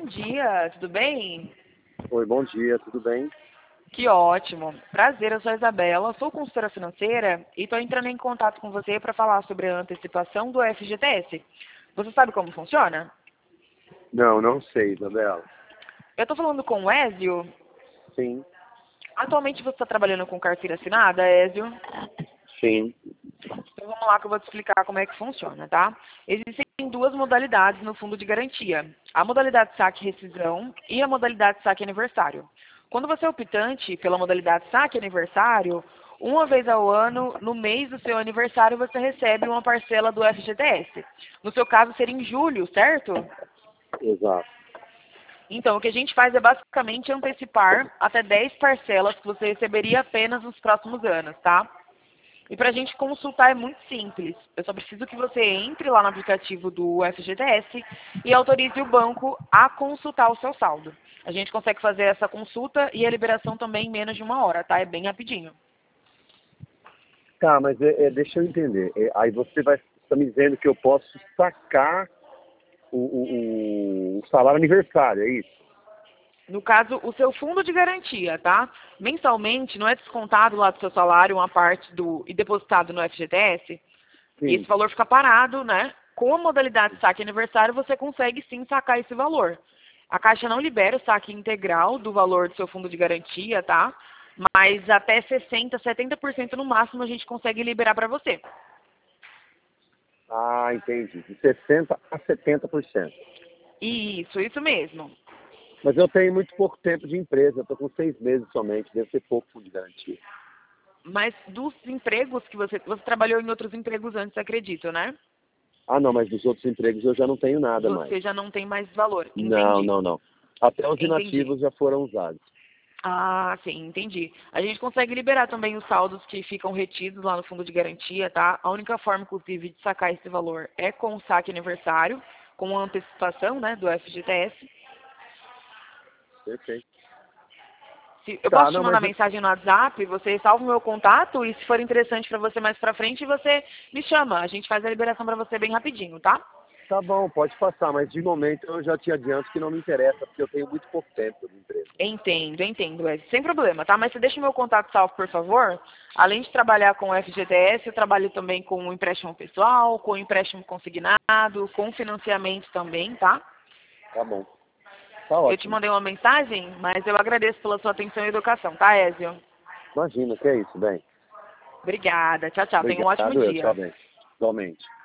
bom dia, tudo bem? Oi, bom dia, tudo bem? Que ótimo. Prazer, eu sou a Isabela, sou consultora financeira e estou entrando em contato com você para falar sobre a antecipação do FGTS. Você sabe como funciona? Não, não sei, Isabela. Eu estou falando com o Ézio. Sim, Atualmente você está trabalhando com carteira assinada, Ézio? sim. Então vamos lá que eu vou te explicar como é que funciona, tá? Existem duas modalidades no fundo de garantia. A modalidade saque rescisão e a modalidade saque aniversário. Quando você é optante pela modalidade saque aniversário, uma vez ao ano, no mês do seu aniversário, você recebe uma parcela do FGTS. No seu caso, seria em julho, certo? Exato. Então, o que a gente faz é basicamente antecipar até 10 parcelas que você receberia apenas nos próximos anos, tá? E para a gente consultar é muito simples. Eu só preciso que você entre lá no aplicativo do FGTS e autorize o banco a consultar o seu saldo. A gente consegue fazer essa consulta e a liberação também em menos de uma hora, tá? É bem rapidinho. Tá, mas deixa eu entender. Aí você está me dizendo que eu posso sacar o salário aniversário, é isso? No caso, o seu fundo de garantia, tá? Mensalmente, não é descontado lá do seu salário uma parte e depositado no FGTS. E esse Sim. valor fica parado, né? Com a modalidade saque aniversário, você consegue sim sacar esse valor. A Caixa não libera o saque integral do valor do seu fundo de garantia, tá? Mas até 60%, 70% no máximo a gente consegue liberar para você. Ah, entendi. De 60% a 70%. Isso mesmo. Mas eu tenho muito pouco tempo de empresa, eu estou com 6 meses somente, deve ser pouco fundo de garantia. Mas dos empregos que você trabalhou em outros empregos antes, acredito, né? Ah, não, mas dos outros empregos eu já não tenho nada mais. Você já não tem mais valor. Não, Entendi. não, não. Até os Entendi. inativos já foram usados. Ah, sim, entendi. A gente consegue liberar também os saldos que ficam retidos lá no fundo de garantia, tá? A única forma, inclusive, de sacar esse valor é com o saque aniversário, com a antecipação, né, do FGTS. Perfeito. Eu Tá, posso te não, mandar mas mensagem no WhatsApp, você salva o meu contato e se for interessante para você mais pra frente, você me chama. A gente faz a liberação para você bem rapidinho, tá? tá bom, pode passar, mas de momento eu já te adianto que não me interessa, porque eu tenho muito pouco tempo de empresa. Entendo, sem problema, tá? Mas você deixa o meu contato salvo, por favor. Além de trabalhar com o FGTS, eu trabalho também com o empréstimo pessoal, com o empréstimo consignado, com financiamento também, tá? Tá bom. Tá Eu te ótimo. mandei uma mensagem, mas eu agradeço pela sua atenção e educação, tá, Ézio? Imagina, que é isso, bem. Obrigada. Tchau, tchau. Tenha um ótimo Obrigado, eu, tchau, dia. bem. Igualmente.